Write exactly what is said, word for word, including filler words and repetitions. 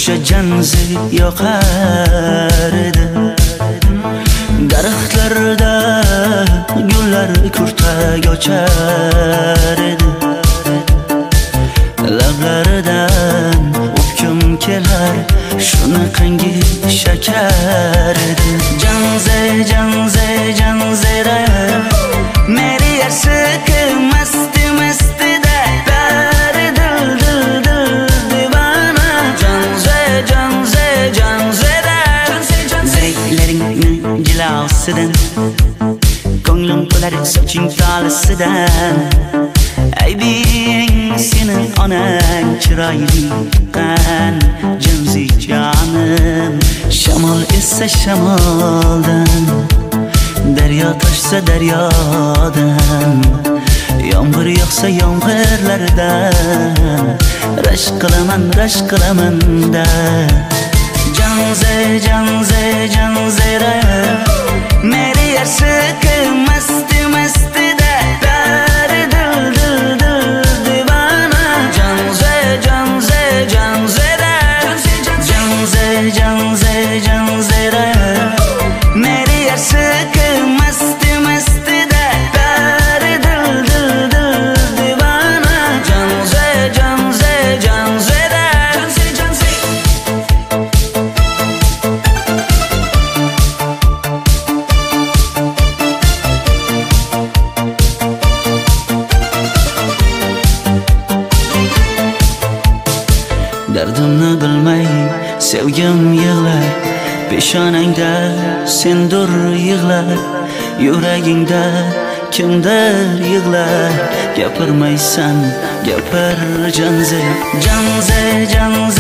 o'sha janzi yoqar edi. Daraxtlarda gullar kurtak ochar edi. Lablaridan o'pkim kelar, shunaqangi shakar edi. Janze janze janzera meri aşık masti masti de peri dil dil dil divana. Janze janze janzera zeyleringni jilosidan ko'nglim to'lar soching tolisidan. Aybing senin onang chiroyli qan janzi jonim. Shamol essa shamoldan, daryo toshsa daryodan, yomg'ir yog'sa yomg'irlardan rashk qilaman rashk qilaman da. Janze janze janzera meri aşık masti masti de peri dil dil dil divana. Janze janze janzera janze janze janzera meri aşık masti masti de peri dil dil dil divana. Janze janze janzera janze janze dardimni bilmay sevgim yig'lar, peshonangda sendur yig'lar, yuragingda kimdir yig'lar. Gapirmaysan gapir janze janze janze